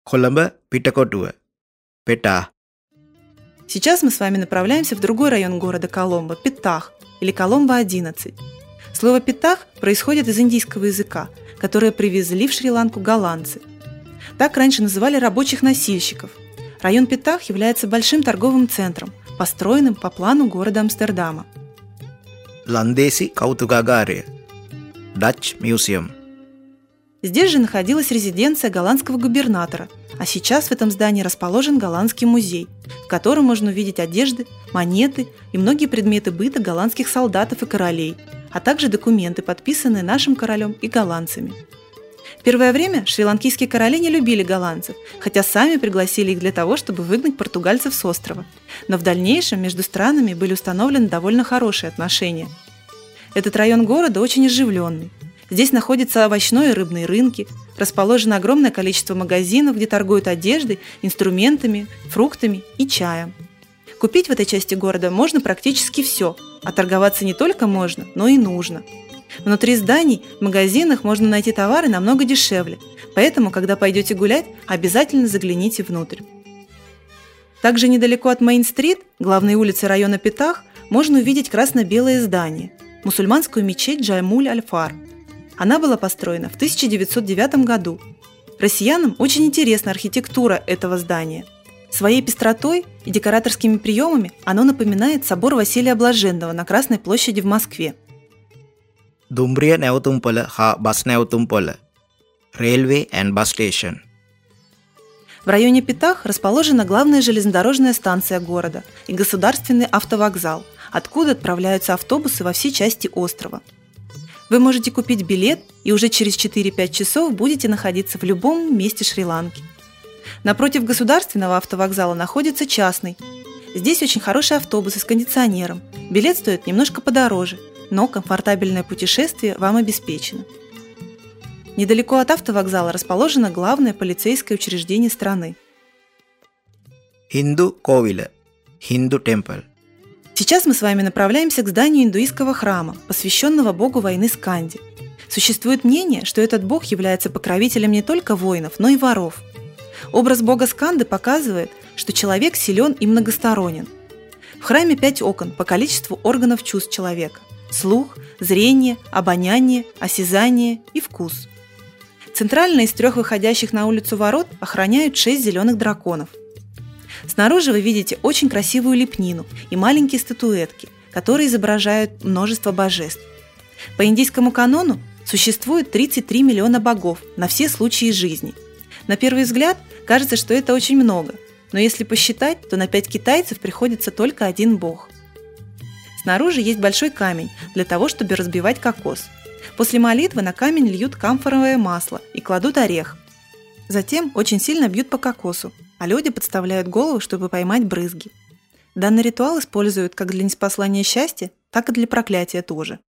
කොළඹ පිටකොටුව පෙටා. Сейчас мы с вами направляемся в другой район города Коломбо – Петах или Коломбо-11. Слово «Петах» происходит из индийского языка, которое привезли в Шри-Ланку голландцы. Так раньше называли рабочих носильщиков. Район Петах является большим торговым центром, построенным по плану города Амстердама. ලන්දේසි කෞතුකාගාරය Dutch Museum. Здесь же находилась резиденция голландского губернатора, а сейчас в этом здании расположен голландский музей, в котором можно увидеть одежды, монеты и многие предметы быта голландских солдатов и королей, а также документы, подписанные нашим королем и голландцами. В первое время шри-ланкийские короли не любили голландцев, хотя сами пригласили их для того, чтобы выгнать португальцев с острова. Но в дальнейшем между странами были установлены довольно хорошие отношения. Этот район города очень оживленный. Здесь находятся овощной и рыбные рынки, расположено огромное количество магазинов, где торгуют одеждой, инструментами, фруктами и чаем. Купить в этой части города можно практически все, а торговаться не только можно, но и нужно. Внутри зданий, в магазинах можно найти товары намного дешевле, поэтому, когда пойдете гулять, обязательно загляните внутрь. Также недалеко от Мейн-стрит, главной улицы района Петах, можно увидеть красно-белое здание – мусульманскую мечеть Джамуль-аль-Фар. Она была построена в 1909 году. Россиянам очень интересна архитектура этого здания. Своей пестротой и декораторскими приемами оно напоминает собор Василия Блаженного на Красной площади в Москве. දුම්රිය නැවතුම්පොළ හා බස් නැවතුම්පොළ Railway and Bus Station. В районе Петах расположена главная железнодорожная станция города и государственный автовокзал, откуда отправляются автобусы во все части острова. Вы можете купить билет и уже через 4-5 часов будете находиться в любом месте Шри-Ланки. Напротив государственного автовокзала находится частный. Здесь очень хорошие автобусы с кондиционером. Билет стоит немножко подороже, но комфортабельное путешествие вам обеспечено. Недалеко от автовокзала расположено главное полицейское учреждение страны. Hindu Ковиля Hindu Temple. Сейчас мы с вами направляемся к зданию индуистского храма, посвященного богу войны Сканди. Существует мнение, что этот бог является покровителем не только воинов, но и воров. Образ бога Сканды показывает, что человек силен и многосторонен. В храме 5 окон по количеству органов чувств человека – слух, зрение, обоняние, осязание и вкус. Центрально из 3 выходящих на улицу ворот охраняют 6 зеленых драконов. Снаружи вы видите очень красивую лепнину и маленькие статуэтки, которые изображают множество божеств. По индийскому канону существует 33 миллиона богов на все случаи жизни. На первый взгляд кажется, что это очень много, но если посчитать, то на 5 китайцев приходится только один бог. Снаружи есть большой камень для того, чтобы разбивать кокос. После молитвы на камень льют камфоровое масло и кладут орех. Затем очень сильно бьют по кокосу, а люди подставляют голову, чтобы поймать брызги. Данный ритуал используют как для ниспослания счастья, так и для проклятия тоже.